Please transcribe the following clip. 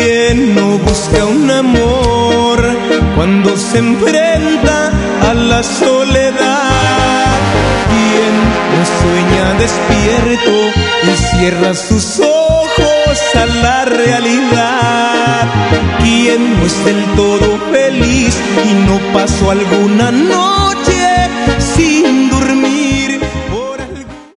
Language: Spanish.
¿Quién no busca un amor cuando se enfrenta a la soledad? ¿Quién no sueña despierto y cierra sus ojos a la realidad? ¿Quién no es del todo feliz y no pasó alguna noche sin